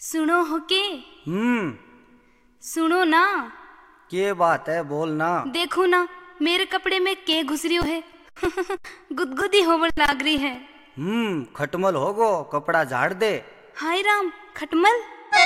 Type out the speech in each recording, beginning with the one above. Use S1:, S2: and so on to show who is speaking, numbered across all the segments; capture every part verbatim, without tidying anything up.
S1: सुनो हो के।
S2: हम्म
S1: सुनो ना।
S2: के बात है, बोलना।
S1: देखो ना मेरे कपड़े में के घुस रही है। गुदगुदी होवर लाग रही है।
S2: हम्म खटमल होगो, कपड़ा झाड़ दे।
S1: हाय राम, खटमल।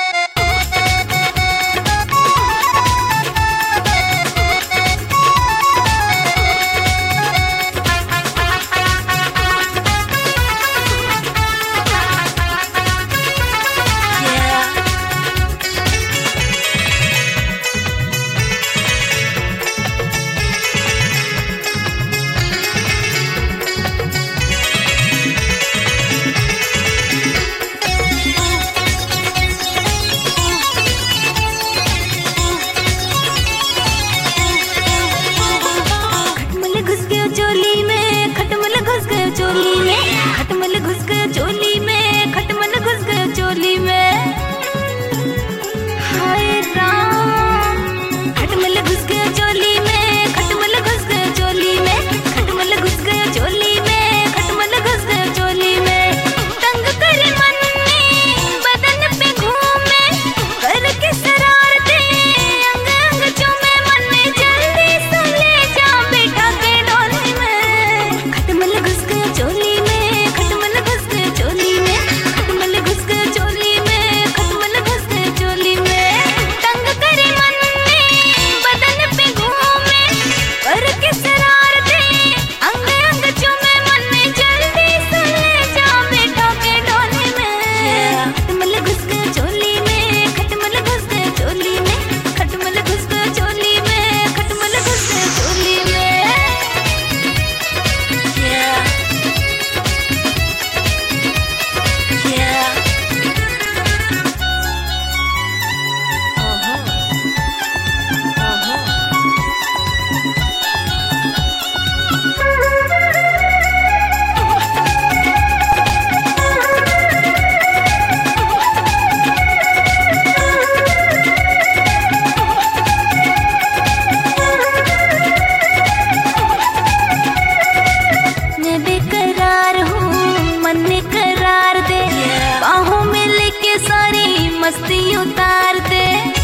S1: मस्ती उतार दे,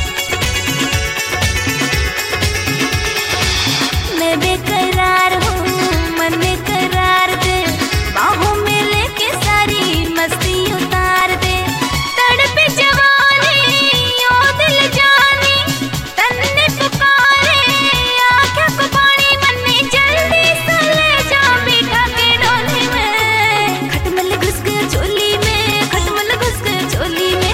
S1: मैं बेकरार हूँ, मन में करार दे, बाहों में लेके सारी मस्ती उतार दे। तड़पे जवानी ओ दिल जानी, तन्ने पुकारे आँखों को पानी, मन में जल्दी से ले जा बिठा के डोली में। खटमल घुस गया चोली में, खटमल घुस गया चोली में,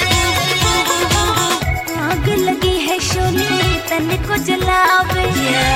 S1: तन को जलावे।